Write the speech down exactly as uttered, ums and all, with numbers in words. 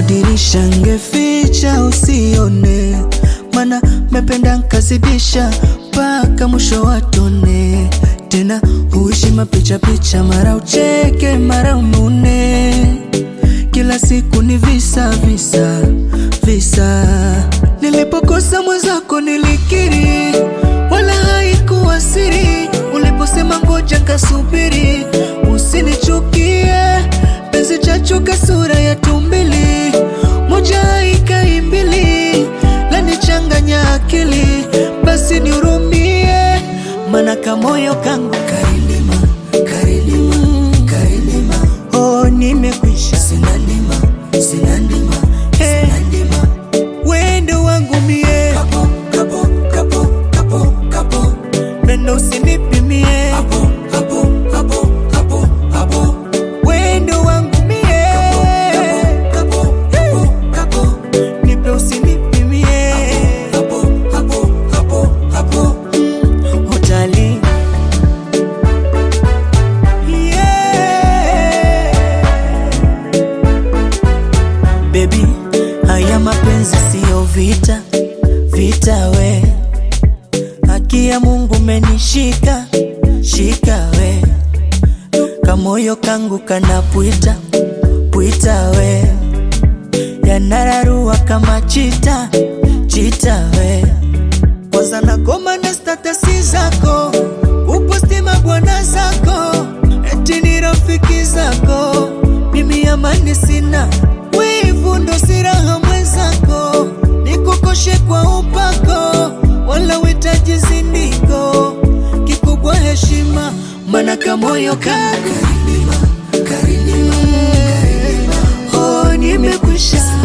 dirisha ngeficha usione, mana mependa nkazidisha paka mwisho watone. Tena huishi mapicha picha, mara ucheke mara unune, kila siku ni visa visa visa. Nilipokosa mwenzako nilikiri, wala haikuwa siri. Uliposema ngoja nkasubiri, usinichukie penzi chachuka sura ya tumbili, moja ikaimbili lanichanganya akili. Basi nihurumie, mana kamoyo kangu karilima karilima karilima. Oh, nimekwisha sina ndima sina ndima sina ndima. Wendo wangu mie kapo kapo kapo kapo kapo, bendo usinipimie hapo hapo hapo hapo hapo. Wendo wangu mie kapo kapo kapo kapo, nipe usinipimie hapo hapo hapo hapo. Utali baby, haya mapenzi siyo vita vita we. Haki ya Mungu menishika shika we, kamoyo kangu kanapwita pwita we, yanararua kama chita chita we. Kwanza nakoma na statasi zako, uposti mabwana zako, eti ni rafiki zako. Mimi amani sina, wivu ndo siraha mwenzako. Nikukoshe kwa upako, wala witaji zindiko. Kikubwa heshima, mana kamoyo kangu karilima karilima karilima. Oh, nimekwisha